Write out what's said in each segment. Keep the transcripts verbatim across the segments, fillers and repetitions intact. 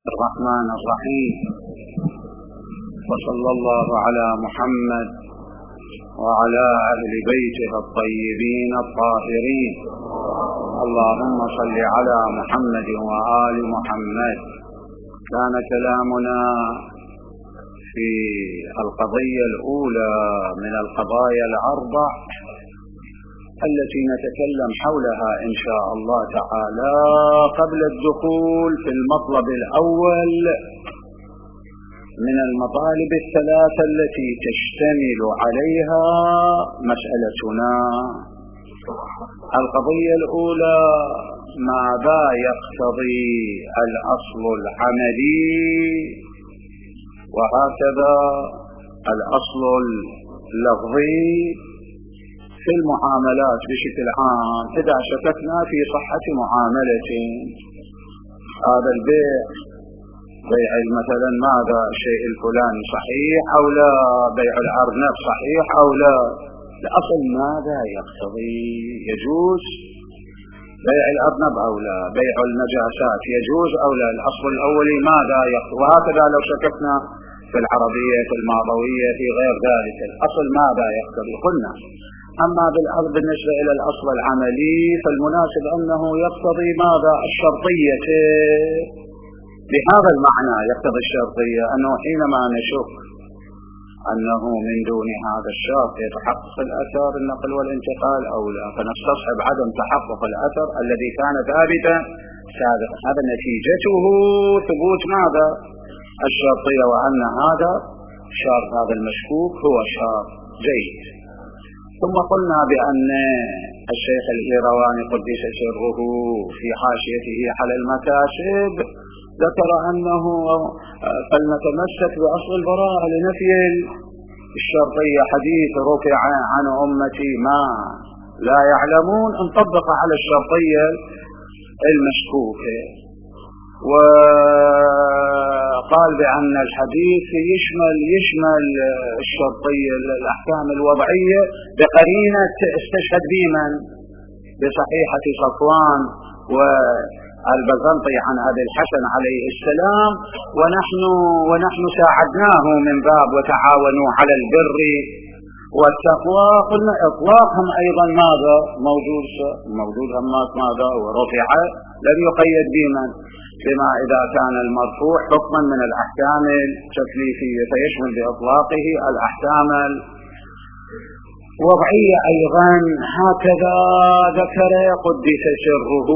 الرحمن الرحيم. وصلى الله على محمد وعلى أهل بيته الطيبين الطاهرين. اللهم صل على محمد وآل محمد. كان كلامنا في القضية الأولى من القضايا الأربع التي نتكلم حولها إن شاء الله تعالى قبل الدخول في المطلب الأول من المطالب الثلاثة التي تشتمل عليها مسألتنا. القضية الأولى: ماذا يقتضي الأصل العملي؟ وهكذا الأصل اللفظي في المعاملات بشكل عام. إذا شككنا في صحة معاملة هذا البيع، بيع مثلا ماذا الشيء الفلاني صحيح أو لا، بيع الأرنب صحيح أو لا، الأصل ماذا يقتضي؟ يجوز بيع الأرنب أو لا؟ بيع النجاسات يجوز أو لا؟ الأصل الأولي ماذا يقتضي؟ وهكذا لو شككنا في العربية في الماضوية في غير ذلك، الأصل ماذا يقتضي؟ قلنا أما بالنسبة إلى الأصل العملي فالمناسب أنه يقتضي ماذا؟ الشرطية. بهذا المعنى يقتضي الشرطية، أنه حينما نشك أنه من دون هذا الشرط يتحقق الأثر النقل والانتقال أو لا، فنستصحب عدم تحقق الأثر الذي كان ثابتا سابقا. هذا نتيجته ثبوت ماذا؟ الشرطية، وأن هذا شرط، هذا المشكوك هو شرط جيد. ثم قلنا بأن الشيخ الإيرواني قدس سره في حاشيته على المكاسب ذكر أنه فلنتمسك بأصل البراءة لنفي الشرطية. حديث رفع عن أمتي ما لا يعلمون انطبق على الشرطية المشكوكة، وقال بأن الحديث يشمل يشمل الشرطية الأحكام الوضعية بقرينة استشهد بمن؟ بصحيحة صفوان والبزنطي عن أبي الحسن عليه السلام، ونحن ونحن ساعدناه من باب وتعاونوا على البر والتقوى. قلنا إطلاقهم أيضا ماذا؟ موجود موجود همات ماذا؟ ورفع لم يقيد بمن؟ بما إذا كان المرفوع حكما من الأحكام التكليفية فيشمل بإطلاقه الأحكام الوضعية أيضا. هكذا ذكر قدس سره.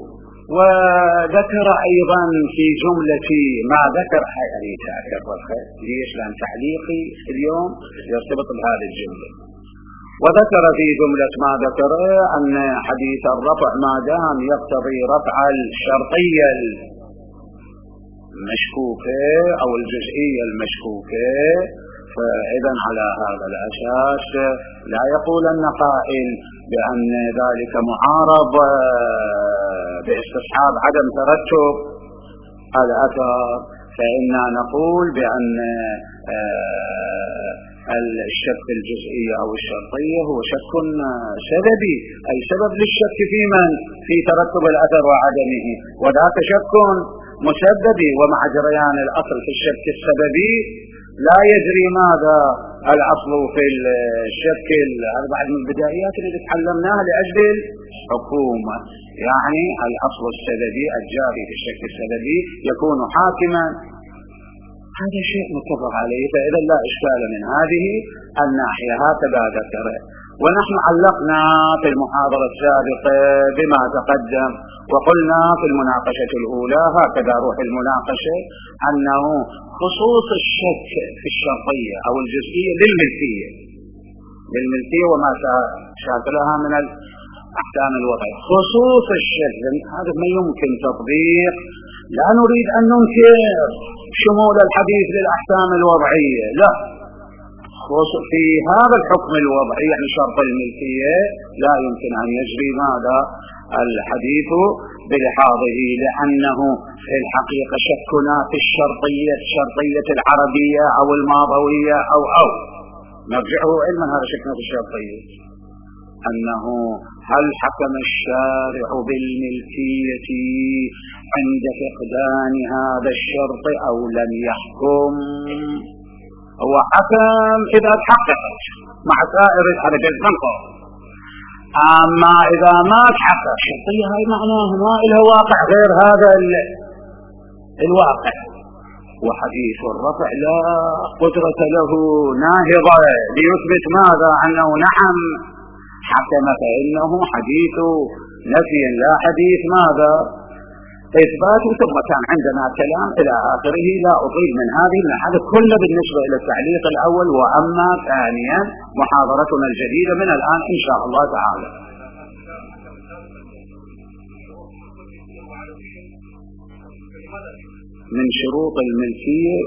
وذكر أيضا في جملة ما ذكر يعني تأكد ليش؟ لأن تعليقي اليوم يرتبط بهذه الجملة. وذكر في جملة ما ذكر أن حديث الرفع ما دام يقتضي رفع الشرطية المشكوكة أو الجزئية المشكوكة، فإذا على هذا الأساس لا يقولن قائل بأن ذلك معارض باستصحاب عدم ترتب الأثر، فإننا نقول بأن الشك الجزئية أو الشرطية هو شك سببي، أي سبب للشك في من؟ في ترتب الأثر وعدمه، وذاك شك مسببي. ومع جريان الأصل في الشك السببي لا يجري ماذا؟ الأصل في الشك. هذا بعد من البدايات اللي تعلمناها لأجل الحكومة، يعني الأصل السببي الجاري في الشك السببي يكون حاكما. هذا شيء متفق عليه، فإذا لا إشكال من هذه الناحية. هكذا ذكر. ونحن علقنا في المحاضرة السابقة بما تقدم، وقلنا في المناقشة الأولى هكذا روح المناقشة أنه خصوص الشك في الشرطية أو الجزئية للملكية للملكية وما شاكلها من الأحكام الوضعية. خصوص الشك هذا ما يمكن تطبيق. لا نريد أن ننكر شمول الحديث للأحكام الوضعية، لا، في هذا الحكم الوضعي يعني شرط الملكية لا يمكن أن يجري ماذا؟ الحديث بلحاظه، لأنه في الحقيقة شكنا في الشرطية الشرطية العربية أو الماضوية أو أو نرجعه علما هذا شكنا في الشرطية، أنه هل حكم الشارع بالملكية عند فقدان هذا الشرط أو لم يحكم؟ هو حكم إذا تحققت مع سائر هذا جزء قول، أما إذا ما تحقق الشرطية هاي معناها ما إلها واقع غير هذا الواقع. وحديث الرفع لا قدرة له ناهضة ليثبت ماذا؟ أنه نعم حكم، فإنه حديث نفي لا حديث ماذا؟ إثبات. ثم كان عندنا كلام إلى آخره لا أطيل من هذه من هذا كله بالنسبة إلى التعليق الأول. وأما ثانيا محاضرتنا الجديدة من الآن إن شاء الله تعالى. من شروط الملكية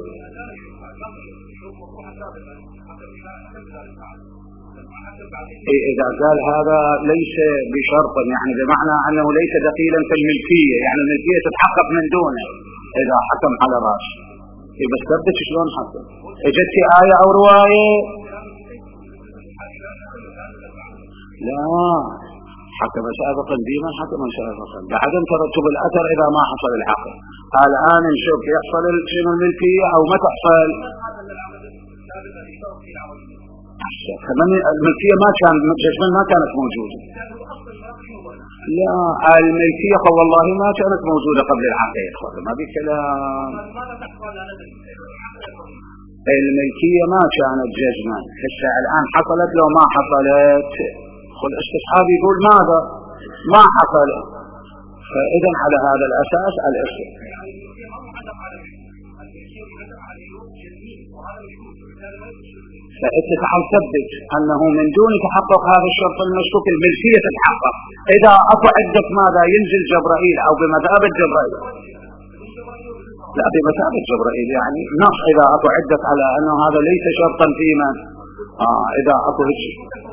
إذا قال هذا ليس بشرط، يعني بمعنى أنه ليس دخيلا في الملكية، يعني الملكية تتحقق من دونه إذا حكم على راس. بس ثبت شلون حكم؟ اجت آية أو رواية؟ لا، حكم سابقا بمن حكم سابقا بعدم ترتب الأثر إذا ما حصل الحكم. الآن نشوف يحصل شنو الملكية أو ما تحصل. كمان الملكية ما كان ما كانت موجودة. لا، الملكية والله ما كانت موجودة قبل الحقيقة، ما بكلام. الملكية ما كانت جزما، هسه الآن حصلت لو ما حصلت. خل استصحاب يقول ماذا؟ ما حصلت. فإذا على هذا الأساس الاسم فأنت تعال ثبت أنه من دون تحقق هذا الشرط المشكوك الملكية تتحقق. إذا أكو عندك ماذا ينزل جبرائيل أو بمثابة جبرائيل، لا بمثابة جبرائيل يعني نص. إذا أكو عندك على أنه هذا ليس شرطا في من آه إذا أكو هيك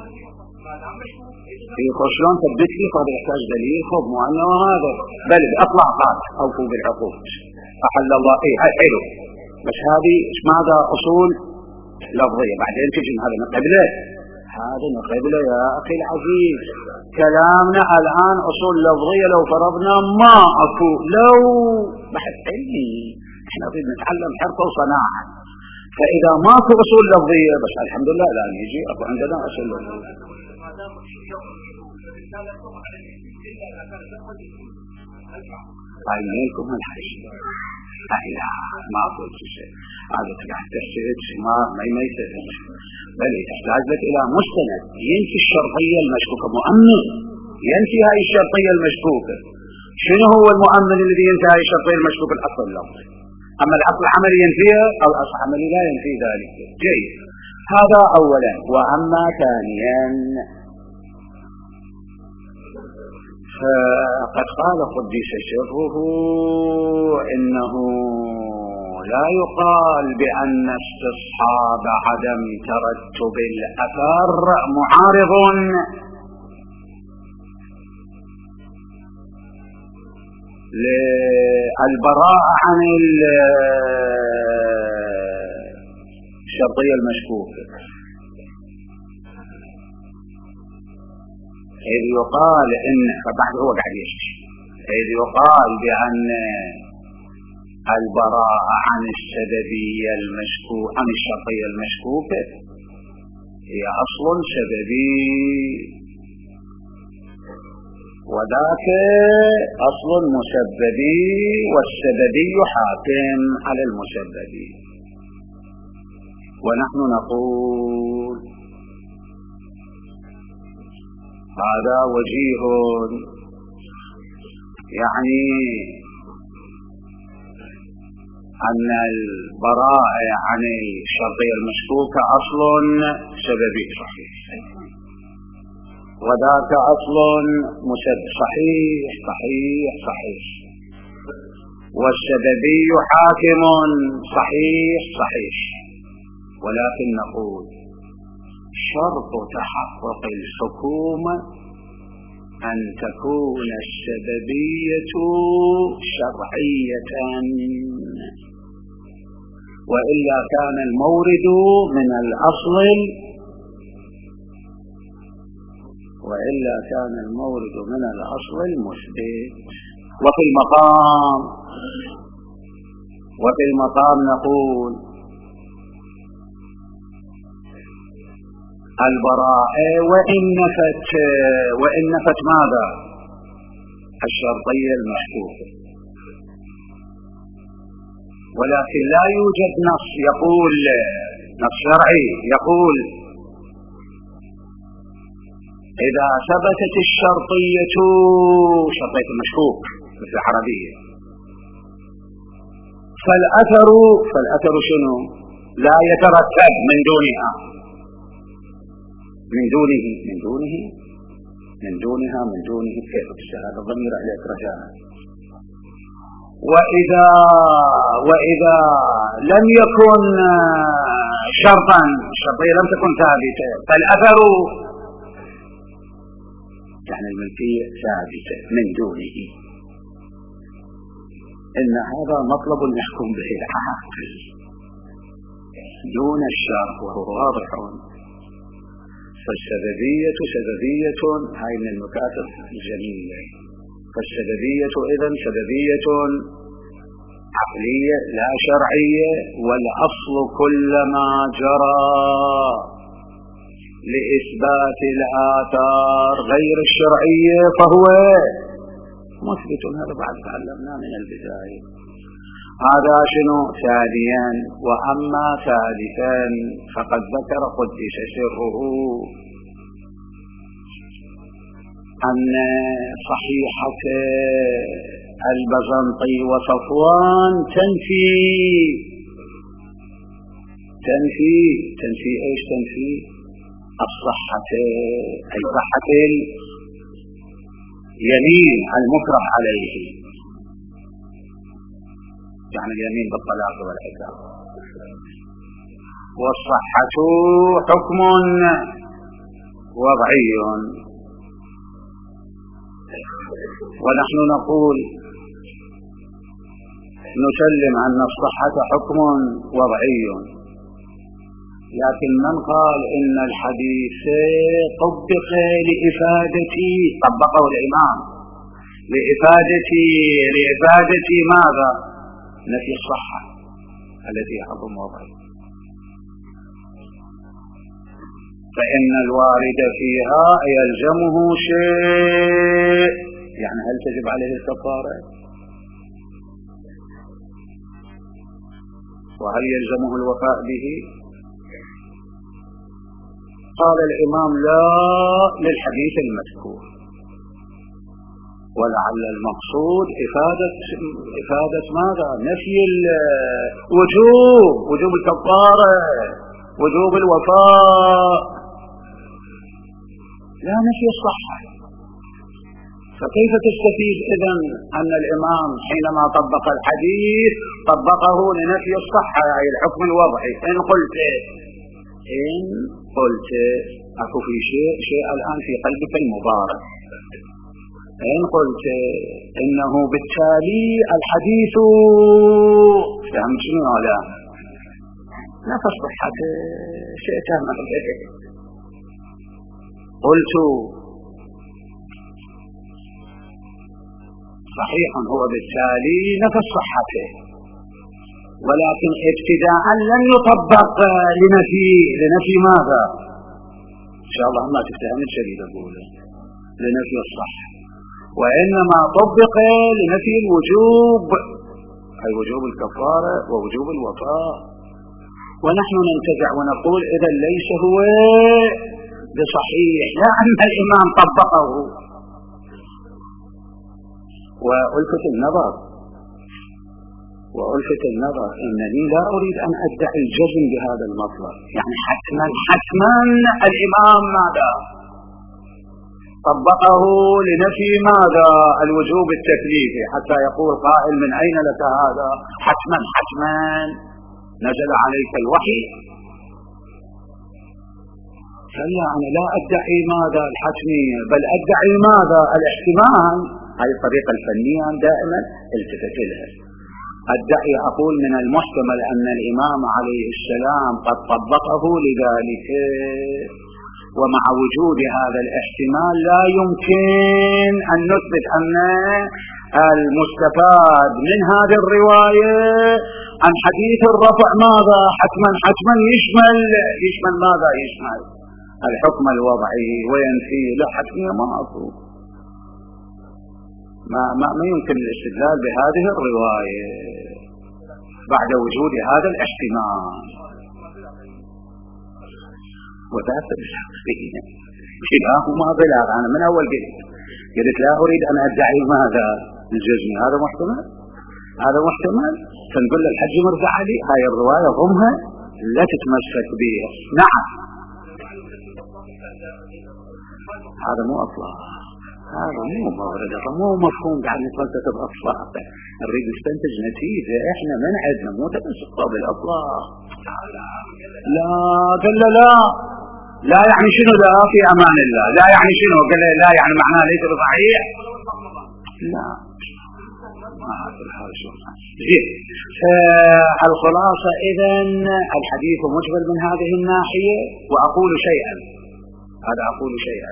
شلون ثبت لي؟ هذا يحتاج دليل. خذ مو أنه هذا بل أطلع قال أوفوا بالعقود أحل الله. إيه هاي حلو، بس هذه ماذا أصول لفظية. بعدين تجي هذا من قبله، هذا من قبله يا أخي العزيز. كلامنا الآن أصول لفظية. لو فرضنا ما أكو لو بحث علمي، احنا نريد نتعلم حرفة وصناعة. فإذا ما أكو أصول لفظية بس الحمد لله لا يجي أكو عندنا أصول لفظية. عينيكم الحش لا ما أقول شيء. هذا تقعد تحسد ما ما ما يسهل، بل يحتاج لك إلى مستند ينفي الشرطية المشكوكة. مؤمن ينفي هاي الشرطية المشكوكة. شنو هو المؤمن الذي ينفي هاي الشرطية المشكوكة؟ الأصل اللفظي. أما الأصل العملي ينفيها أو الأصل العملي لا ينفي ذلك. جيد، هذا أولا. وأما ثانيا فقد قال قدس سره إنه لا يقال بأن استصحاب عدم ترتب الأثر معارض للبراءة عن الشرطية المشكوكة، إذ يقال إن فبعد هو قاعد يشتي إذ يقال بأن البراءة عن السببية المشكوكة عن الشرطية المشكوكة هي أصل سببي، وذاك أصل مسببي، والسببي حاكم على المسببي. ونحن نقول هذا وجيه، يعني أن البراءة عن الشرطية المشكوكة أصل سببي صحيح، وذاك أصل مسبب صحيح صحيح صحيح، والسببي حاكم صحيح صحيح. ولكن نقول شرط تحقق الحكومة أن تكون السببية شرعية، وإلا كان المورد من الأصل وإلا كان المورد من الأصل المثبت. وفي المقام وفي المقام نقول البراءة وإن نفت وإن نفت ماذا؟ الشرطية المشكوكة، ولكن لا يوجد نص يقول نص شرعي يقول إذا ثبتت الشرطية شرطية المشكوك مثل العربية فالأثر فالأثر شنو؟ لا يترتب من دونها من دونه من دونه من دونها من دونه كيف هذا الضمير عليك رجاء. وإذا وإذا لم يكن شرطا الشرطية لم تكن ثابتة فالأثر يعني الملكية ثابتة من دونه. إن هذا مطلب يحكم به العاقل دون الشرط وهو واضح. فالسببية سببية هاي من المكاتب الجميلة. فالسببية إذن سببية عقلية لا شرعية، والأصل كلما جرى لإثبات الآثار غير الشرعية فهو مثبت. هذا بعد تعلمنا من البداية. هذا شنو؟ ثانيا. وأما ثالثا فقد ذكر قدس سره أن صحيحة البزنطي وصفوان تنفي تنفي تنفي ايش تنفي؟ الصحة، أي صحة اليمين المكره عليه، يعني اليمين بالطلاق والعتاق. والصحة حكم وضعي، ونحن نقول نسلم أن الصحة حكم وضعي. لكن من قال إن الحديث طبق لإفادة طبقه الإمام لإفادة لإفادة ماذا؟ نفي الصحة التي حكم وضعي، فإن الوارد فيها يلزمه شيء. يعني هل تجب عليه الكفارة؟ وهل يلزمه الوفاء به؟ قال الإمام لا للحديث المذكور، ولعل المقصود إفادة إفادة ماذا؟ نفي الوجوب، وجوب الكفارة، وجوب الوفاء، لا نفي الصحة. فكيف تستفيد إذن أن الإمام حينما طبق الحديث طبقه لنفي الصحة أي الحكم الوضعي؟ إن قلت إن قلت أكو في شيء شيء الآن في قلبك المبارك، إن قلت إنه بالتالي الحديث فهمت شنو هذا؟ نفي الصحة شيء تهم. قلت صحيح هو بالتالي نفي صحته، ولكن ابتداء لم يطبق لنفي لنفي ماذا؟ إن شاء الله ما تفتهم الشديد أقوله لنفي الصحة، وإنما طبق لنفي الوجوب أي وجوب الكفارة ووجوب الوفاء. ونحن ننتزع ونقول إذا ليس هو بصحيح، لا أن الإمام طبقه. وألفت النظر وألفت النظر إنني لا أريد أن أدعي الجزم بهذا المطلب، يعني حتما حتما الإمام ماذا طبقه لنفي ماذا؟ الوجوب التكليفي، حتى يقول قائل من أين لك هذا؟ حتما حتما نزل عليك الوحي. فلا أنا لا أدعي ماذا الحتمية، بل أدعي ماذا الاحتمال. هذه الطريقة الفنية دائما التفت لها. أدعي أقول من المحتمل أن الإمام عليه السلام قد طبقه لذلك، ومع وجود هذا الاحتمال لا يمكن أن نثبت أن المستفاد من هذه الرواية عن حديث الرفع ماذا حتما حتما يشمل يشمل ماذا يشمل الحكم الوضعي وينفي لا حتمية ما أقول ما, ما, ما يمكن الاستدلال بهذه الرواية بعد وجود هذا الاحتمال. وذات الحقيقة كلاهما بلاغ. أنا من أول قلت قلت لا أريد أن أدعي ماذا الجزم، هذا محتمل هذا محتمل فنقول للحج مرزع علي هاي الرواية ضمها لا تتمسك بها. نعم هذا مو أطلاق، هذا مو مورد، مو مفهوم قاعد نتمسك بأطلاق، نريد نستنتج نتيجة. احنا من عندنا مو تمسك بالأطلاق. لا قال لا لا يعني شنو لا في أمان الله، لا يعني شنو قال لا يعني معناه ليس بصحيح. لا ما هذا الحال شو زين. الخلاصة إذن الحديث مجمل من هذه الناحية. وأقول شيئا، هذا أقول شيئا،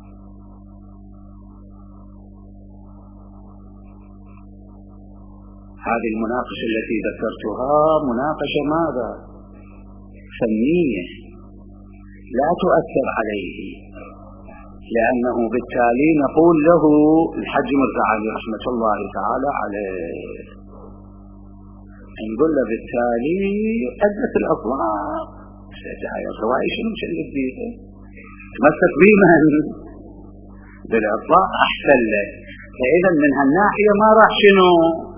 هذه المناقشة التي ذكرتها مناقشة ماذا فنية لا تؤثر عليه، لأنه بالتالي نقول له الحج مرزا علي رحمة الله تعالى عليه، نقول له بالتالي أدت الأطلاق هاي الرواية شنو شلت بيها تمسك بيها بالأطلاق أحسن لك. فإذا من هالناحية ما راح شنو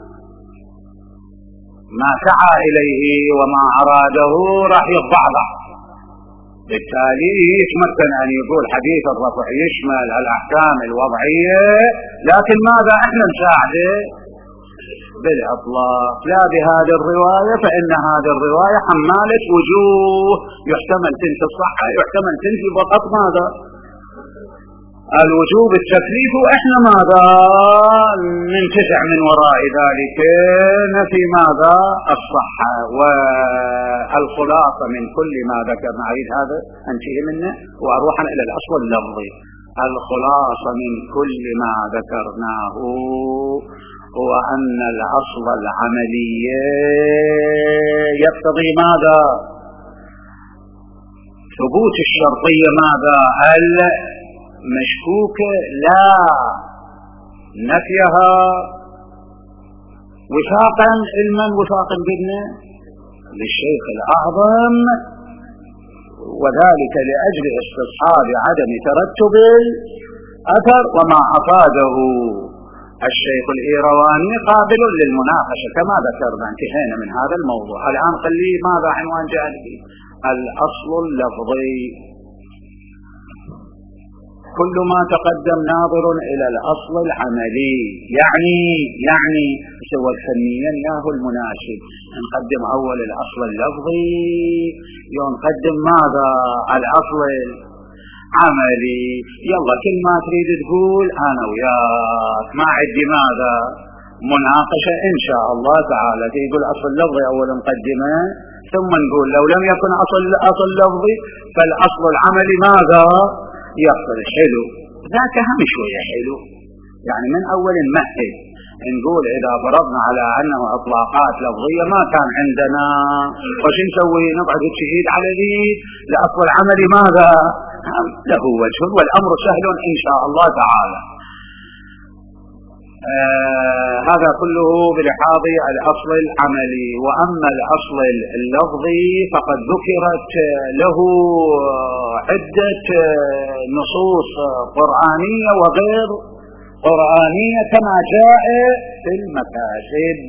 ما سعى إليه وما أراده راح يضعضع، بالتالي يتمكن أن يقول حديث الرفع يشمل الأحكام الوضعية، لكن ماذا احنا نساعده بالإطلاق لا بهذه الرواية، فإن هذه الرواية حمالة وجوه، يحتمل تنفي الصحة يحتمل تنفي فقط ماذا الوجوب التكليف، وإحنا ماذا ننتفع من وراء ذلك نفي ماذا الصحة. والخلاصة من كل ما ذكرنا عيد هذا أنتهي منه وأروح إلى الأصل اللفظي. الخلاصة من كل ما ذكرناه هو أن الأصل العملي يقتضي ماذا ثبوت الشرطية ماذا المشكوكة لا نفيها وفاقا علما وفاقا بدنا للشيخ الأعظم، وذلك لأجل استصحاب عدم ترتب الأثر، وما أفاده الشيخ الإيرواني قابل للمناقشة كما ذكرنا. انتهينا من هذا الموضوع. الآن خليه ماذا عنوان جانبي الأصل اللفظي. كل ما تقدم ناظر إلى الأصل العملي، يعني يعني سوى فنيا ياهو المناسب نقدم أول الأصل اللفظي ونقدم ماذا الأصل العملي. يلا كل ما تريد تقول أنا وياك ما عندي ماذا مناقشة إن شاء الله تعالى. تقول أصل لفظي أول مقدمة ثم نقول لو لم يكن أصل أصل لفظي فالأصل العملي ماذا يقصد. حلو ذاك هم شوية حلو، يعني من أول نمهد نقول إذا فرضنا على أنه إطلاقات لفظية ما كان عندنا وش نسوي نقعد الشهيد على ذي لأصل العملي ماذا له وجه والأمر سهل إن شاء الله تعالى. آه هذا كله بلحاظ الأصل العملي. وأما الأصل اللفظي فقد ذكرت له عدة نصوص قرآنية وغير قرآنية كما جاء في المكاتب،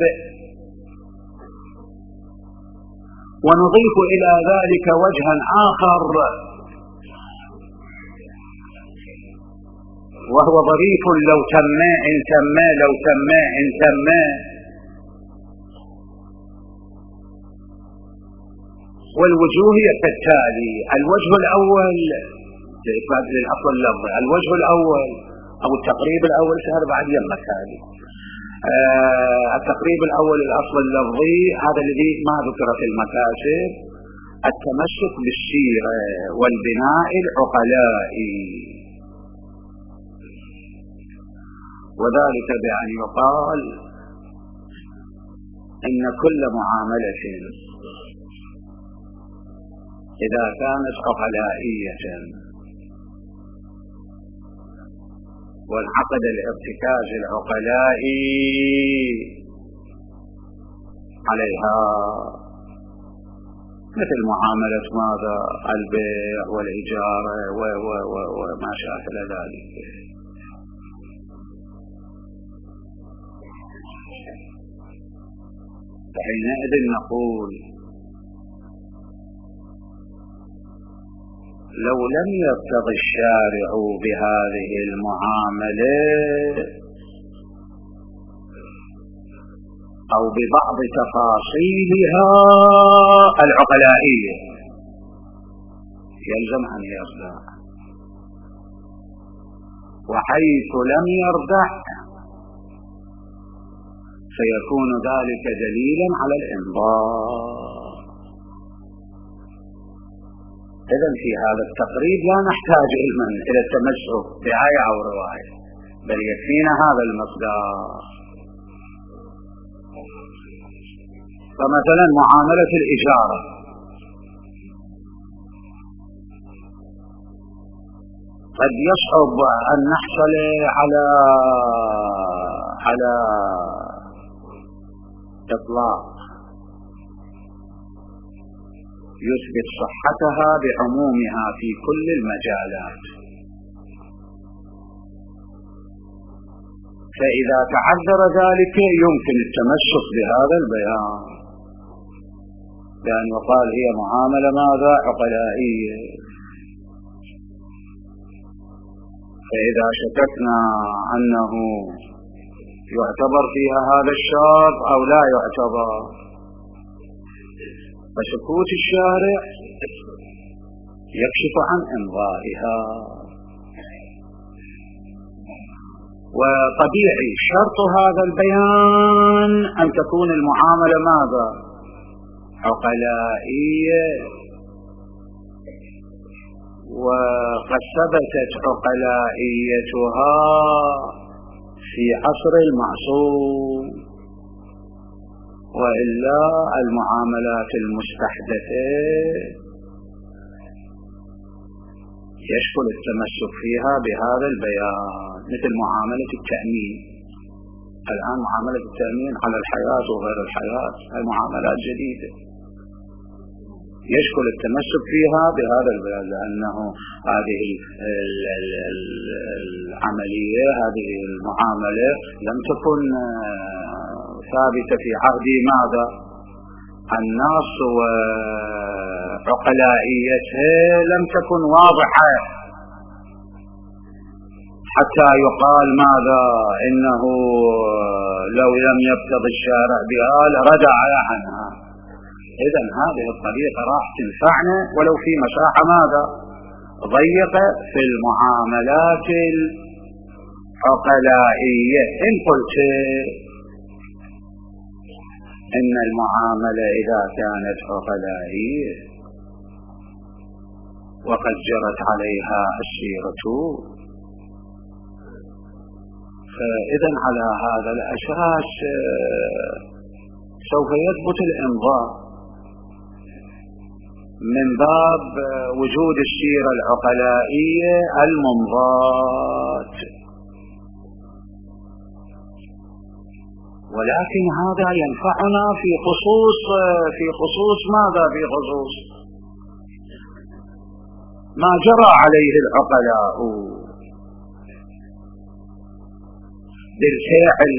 ونضيف إلى ذلك وجها آخر وهو ظريف لو تما إن تما لو تما إن تما. والوجوه كالتالي: الوجه الأول لإثبات للأصل اللفظي، الوجه الأول أو التقريب الأول سهل بعد يمك هذه آه التقريب الأول الأصل اللفظي هذا الذي ما ذكر في المكاسب. التمسك بالسيرة والبناء العقلائي، وذلك بأن يقال إن كل معاملة إذا كانت عقلائية وانعقد الارتكاز العقلائي عليها، مثل معاملة ماذا البيع والإجارة وما شاكل ذلك، فحينئذ نقول لو لم يرتض الشارع بهذه المعاملة أو ببعض تفاصيلها العقلائية يلزم أن يرجع، وحيث لم يرجع سيكون ذلك دليلا على الإنضاء. إذن في هذا التقريب لا نحتاج علما إلى التمسك بآية أو رواية، بل يكفينا هذا المقدار. فمثلا معاملة الإجارة، قد يصعب أن نحصل على على إطلاق يثبت صحتها بعمومها في كل المجالات، فإذا تعذر ذلك يمكن التمسك بهذا البيان بأن يقال هي معاملة ماذا عقلائية. فإذا شككنا أنه يعتبر فيها هذا الشرط أو لا يعتبر، فسكوت الشارع يكشف عن إمضائها. وطبيعي شرط هذا البيان أن تكون المعاملة ماذا عقلائية، وقد ثبتت عقلائيتها في عصر المعصوم، وإلا المعاملات المستحدثة يشكل التمسك فيها بهذا البيان، مثل معاملة التأمين. الآن معاملة التأمين على الحياة وغير الحياة المعاملات جديدة، يشكل التمسك فيها بهذا البيان، لأنه هذه العملية هذه المعاملة لم تكن ثابتة في عهد ماذا الناس، وعقلائيتها لم تكن واضحة حتى يقال ماذا إنه لو لم يبتغ الشارع بها لردع عنها. إذن هذه الطريقة راح تنفعنا ولو في مساحة ماذا ضيقة في المعاملات العقلائية. إن قلت إن المعاملة إذا كانت عقلائية وقد جرت عليها السيرة، فإذا على هذا الأساس سوف يثبت الإمضاء من باب وجود السيرة العقلائية الممضاة. ولكن هذا ينفعنا في خصوص في خصوص ماذا في خصوص ما جرى عليه العقلاء بالفعل،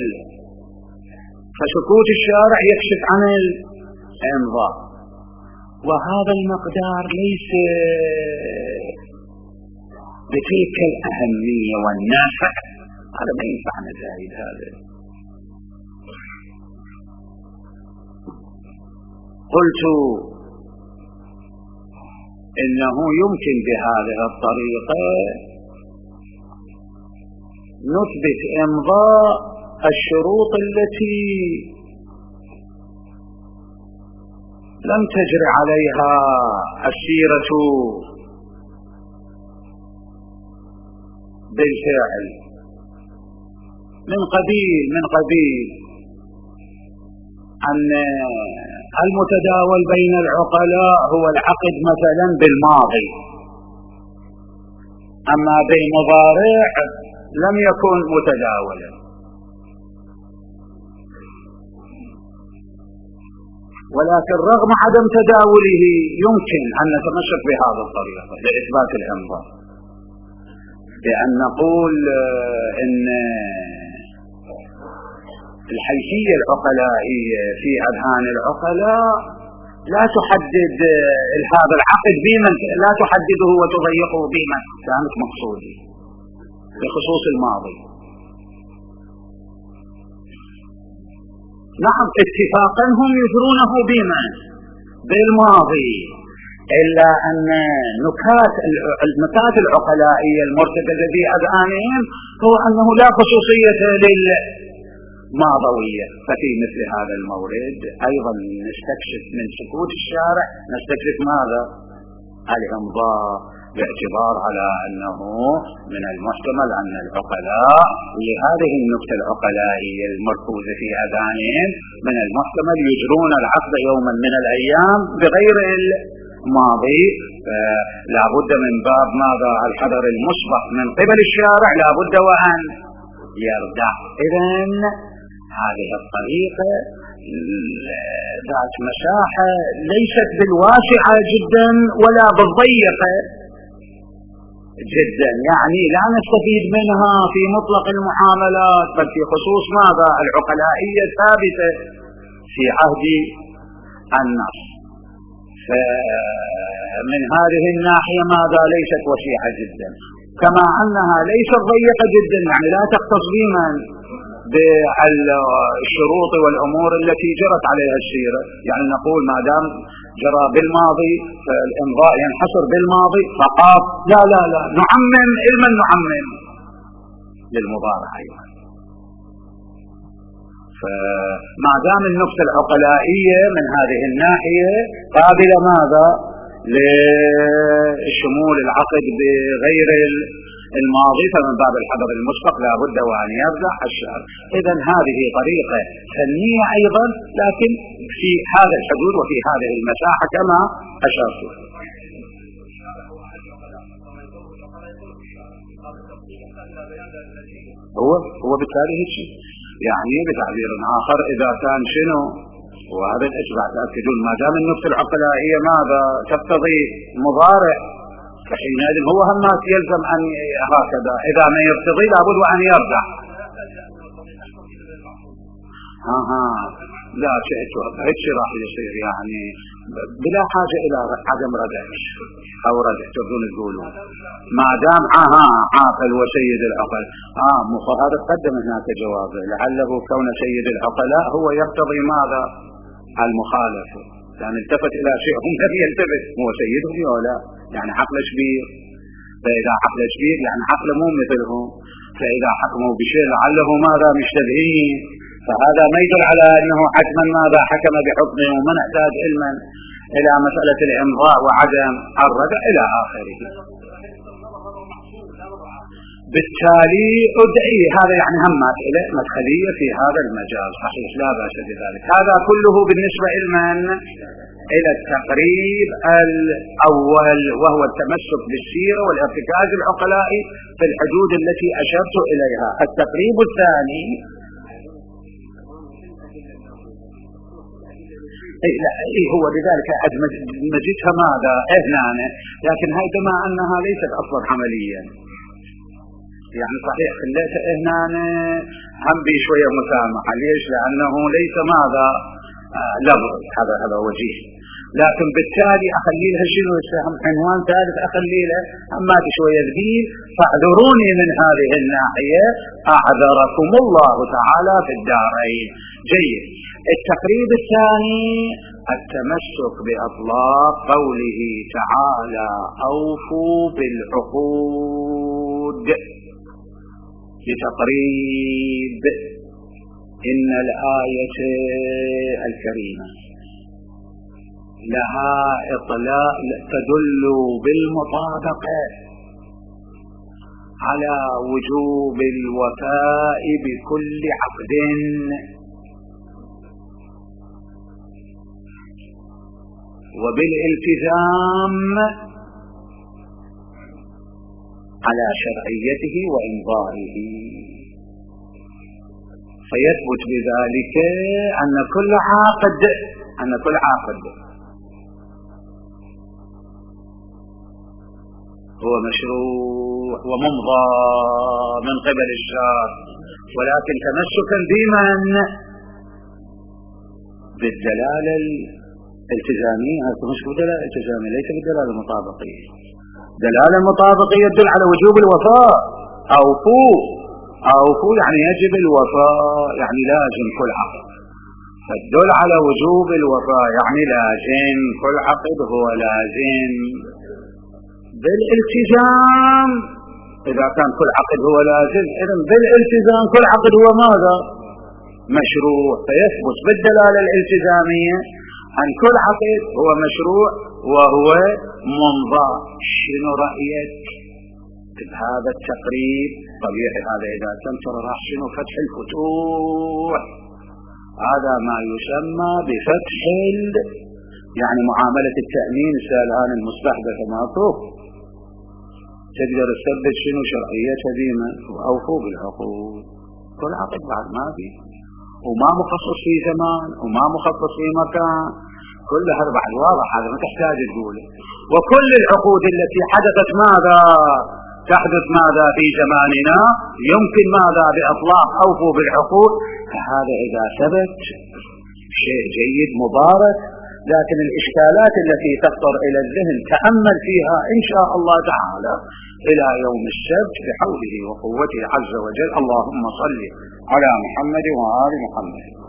فسكوت الشارع يكشف عن الإمضاء، وهذا المقدار ليس بتلك الأهمية والنافع، هذا ما ينفعنا زايد. هذا قلت إنه يمكن بهذه الطريقة نثبت إمضاء الشروط التي لم تجر عليها السيرة بالفعل، من قبيل من قبيل أن المتداول بين العقلاء هو العقد مثلا بالماضي، أما بالمضارع لم يكن متداولا. ولكن رغم عدم تداوله يمكن أن نتمسك بهذه الطريقة لإثبات الإمضاء، بأن نقول إن الحيثية العقلائية في أذهان العقلاء لا تحدد هذا العقد بمن، لا تحدده وتضيقه بمن كانت مقصودي بخصوص الماضي. نعم اتفاقا هم يجرونه بمن بالماضي، إلا أن نكات النكات العقلائية المرتكزة في أذهانهم هو أنه لا خصوصية للماضوية. ففي مثل هذا المورد أيضا نستكشف من سكوت الشارع نستكشف ماذا؟ الإمضاء، باعتبار على أنه من المحتمل أن العقلاء لهذه النكتة العقلائية المركوزة في أذهانهم من المحتمل يجرون العقد يوما من الأيام بغير الماضي. لا بد من باب ماذا؟ الحذر المسبق من قبل الشارع لا بد وأن يردع. إذن هذه الطريقة ذات مساحة ليست بالواسعة جدا ولا بالضيقة جدا، يعني لا نستفيد منها في مطلق المعاملات، بل في خصوص ماذا؟ العقلائية الثابتة في عهد النص. فمن هذه الناحية ماذا؟ ليست وسيعة جدا، كما أنها ليست ضيقة جدا، يعني لا تختص بمن بالشروط والأمور التي جرت عليها السيرة. يعني نقول ما دام جرى بالماضي فالإمضاء ينحصر بالماضي فقط، لا لا لا نعمم علما نعمم للمضارع أيضا. فما دام النكتة العقلائية من هذه الناحية قابلة ماذا؟ لشمول العقد بغير الماضي، فمن باب الحذر المسبق لا بد وأن يرجع الشارع. إذن هذه طريقة فنية أيضا، لكن في هذا الحدود وفي هذه المساحة كما أشرت. هو هو بالتالي شيء يعني بتعبير آخر إذا كان شنو وهذا الإجماع تأكدون ما دام النكتة العقلائية ماذا تقتضي مضارع، فحينئذ هو هم يلزم أن هكذا إذا ما يقتضي لابد أن يرجع. ها ها لا شيء هيك راح يصير، يعني بلا حاجة إلى عدم ردع أو ردع تقولون تقولون ما دام ها عاقل وسيد العقل. آه هذا قدم هناك جوابه، لعله كون سيد العقلاء هو يقتضي ماذا؟ المخالفة، يعني التفت إلى شيء هم لم يلتفت، هو سيدهم ولا يعني عقل كبير، فإذا عقل كبير يعني عقل مو مثلهم، فإذا حكموا بشيء لعله ماذا مشتبهين، فهذا ما يدل على أنه حتما ماذا حكم بحكمه، ومن احتاج علما إلى مسألة الإمضاء وعدم الردع إلى آخره. بالتالي أدعي هذا يعني هم مسألة مدخلية في هذا المجال، صحيح لا بأس بذلك. هذا كله بالنسبة لمن؟ إلى التقريب الأول، وهو التمسك بالسيرة والارتكاز العقلائي في الحدود التي أشرت إليها. التقريب الثاني إيه لا إيه هو لذلك مجدها ماذا؟ هنا، لكن هاي بما أنها ليست أصلا عمليا، يعني صحيح خليته هنا هم بشوية مسامحة. ليش؟ لأنه ليس ماذا؟ آه لفظ، هذا هذا وجيه، لكن بالتالي أخلي لها شنو يسهم عنوان ثالث أخلي له أما بشوية ذهيل، فاعذروني من هذه الناحية أعذركم الله تعالى في الدارين. جيد. التقريب الثاني التمسك بأطلاق قوله تعالى أوفوا بالعقود، لتقريب إن الآية الكريمة لها إطلاق تدل بالمطابقة على وجوب الوفاء بكل عقد وبالالتزام على شرعيته وإمضائه، فيثبت بذلك أن كل عاقد أن كل عاقد هو مشروع وممضى من قبل الشرع، ولكن تمسكا بمن؟ بالدلالة الالتزامية. هذا مش بالدلالة الالتزامية، ليس بالدلالة المطابقية. دلالة المطابقية تدل على وجوب الوفاء. أوفوا أوفوا يعني يجب الوفاء، يعني لازم كل عقد، فالدل على وجوب الوفاء يعني لازم كل عقد هو لازم. بالالتزام إذا كان كل عقد هو لازم، إذن بالالتزام كل عقد هو ماذا؟ مشروع. فيثبت بالدلالة الالتزامية أن كل عقد هو مشروع وهو ممضى. شنو رأيك بهذا التقريب؟ طبيعي هذا إذا تنتظر راح شنو فتح الفتوح، هذا ما يسمى بفتح ال... يعني معاملة التأمين السالهان المستحدث معطوف، تقدر تثبت شنو شرعيتها ديما. وأوفوا بالعقود، كل عقد بعد ما بي وما مخصص في زمان وما مخصص في مكان، كلها بعد واضح، هذا ما تحتاج تقوله. وكل العقود التي حدثت ماذا؟ تحدث ماذا في زماننا؟ يمكن ماذا؟ بإطلاق أوفوا بالعقود. فهذا إذا ثبت شيء جيد مبارك. لكن الإشكالات التي تخطر إلى الذهن تأمل فيها إن شاء الله تعالى إلى يوم السبت بحوله وقوته عز وجل. اللهم صل على محمد وآل محمد.